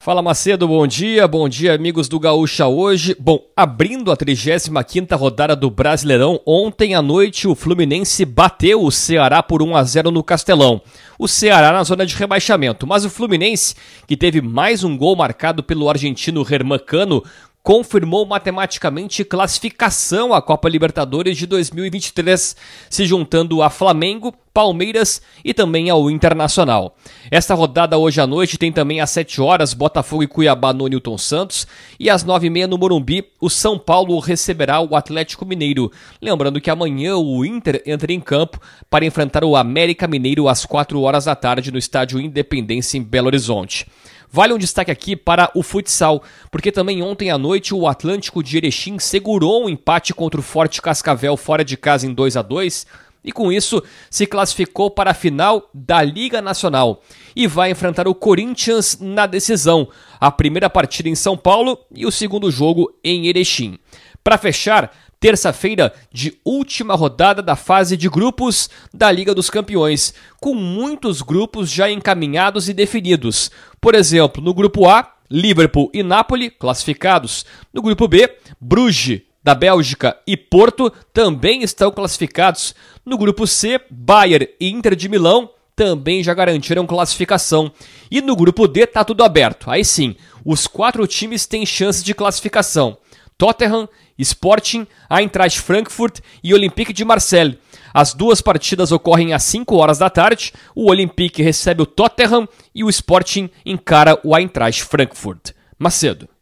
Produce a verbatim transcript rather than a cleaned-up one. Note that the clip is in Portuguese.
Fala Macedo, bom dia, bom dia amigos do Gaúcha hoje. Bom, abrindo a trigésima quinta rodada do Brasileirão, ontem à noite o Fluminense bateu o Ceará por um a zero no Castelão. O Ceará na zona de rebaixamento, mas o Fluminense, que teve mais um gol marcado pelo argentino Germán Cano, confirmou matematicamente classificação à Copa Libertadores de dois mil e vinte e três, se juntando a Flamengo, Palmeiras e também ao Internacional. Esta rodada hoje à noite tem também às sete horas Botafogo e Cuiabá no Newton Santos e às nove e meia no Morumbi o São Paulo receberá o Atlético Mineiro. Lembrando que amanhã o Inter entra em campo para enfrentar o América Mineiro às quatro horas da tarde no Estádio Independência em Belo Horizonte. Vale um destaque aqui para o futsal, porque também ontem à noite o Atlântico de Erechim segurou um empate contra o Forte Cascavel fora de casa em dois a dois e com isso se classificou para a final da Liga Nacional e vai enfrentar o Corinthians na decisão, a primeira partida em São Paulo e o segundo jogo em Erechim. Para fechar, terça-feira de última rodada da fase de grupos da Liga dos Campeões, com muitos grupos já encaminhados e definidos. Por exemplo, no grupo A, Liverpool e Napoli classificados. No grupo B, Bruges, da Bélgica, e Porto também estão classificados. No grupo C, Bayern e Inter de Milão também já garantiram classificação. E no grupo D tá tudo aberto. Aí sim, os quatro times têm chance de classificação. Tottenham, Sporting, Eintracht Frankfurt e Olympique de Marseille. As duas partidas ocorrem às cinco horas da tarde, o Olympique recebe o Tottenham e o Sporting encara o Eintracht Frankfurt. Macedo.